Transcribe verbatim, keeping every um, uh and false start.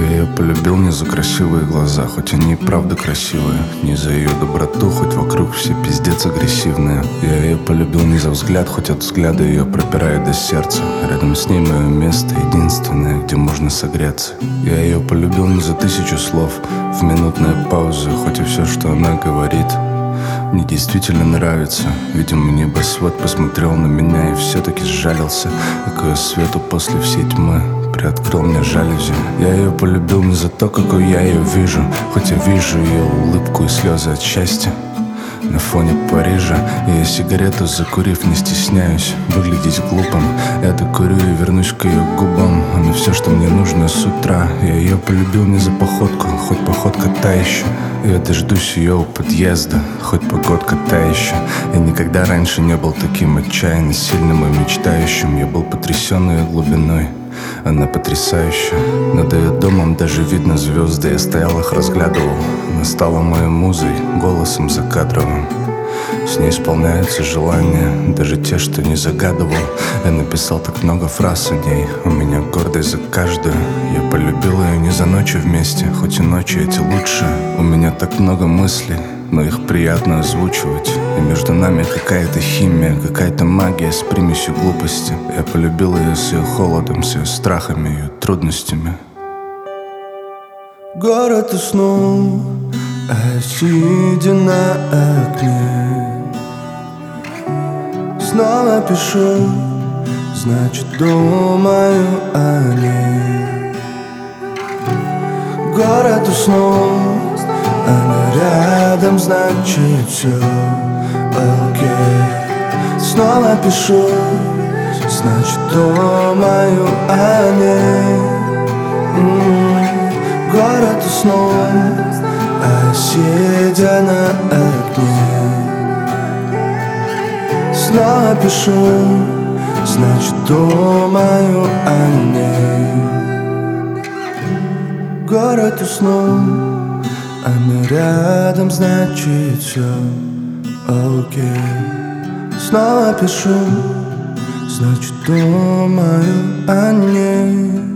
Я ее полюбил не за красивые глаза, хоть они и правда красивые, не за ее доброту, хоть вокруг все пиздец агрессивные. Я ее полюбил не за взгляд, хоть от взгляда ее пропирает до сердца. Рядом с ней мое место единственное, где можно согреться. Я ее полюбил не за тысячу слов, в минутные паузы, хоть и все, что она говорит, мне действительно нравится. Видимо, небосвод посмотрел на меня и все-таки сжалился, к ее свету после всей тьмы приоткрыл мне жалюзи. Я ее полюбил не за то, какой я ее вижу, хоть я вижу ее улыбку и слезы от счастья на фоне Парижа. Я сигарету закурив не стесняюсь выглядеть глупым. Я докурю и вернусь к ее губам. Она все, что мне нужно с утра. Я ее полюбил не за походку, хоть походка та еще. Я дождусь ее у подъезда, хоть погодка та еще. Я никогда раньше не был таким отчаянно сильным и мечтающим. Я был потрясен ее глубиной. Она потрясающая. Над ее домом даже видно звезды. Я стоял их разглядывал. Она стала моей музой, голосом закадровым. С ней исполняются желания, даже те, что не загадывал. Я написал так много фраз о ней, у меня гордость за каждую. Я полюбил ее не за ночи вместе, хоть и ночи эти лучшие. У меня так много мыслей, но их приятно озвучивать. И между нами какая-то химия, какая-то магия с примесью глупости. Я полюбил ее с ее холодом, с ее страхами, ее трудностями. Город уснул, а я сидя на окне снова пишу, значит думаю о ней. Город уснул, она рядом, значит все окей. Снова пишу, значит думаю о ней. М-м-м. Город уснул, а сидя на окне снова пишу, значит думаю о ней. Город уснул, она рядом, значит все окей. Снова пишу, значит думаю о ней.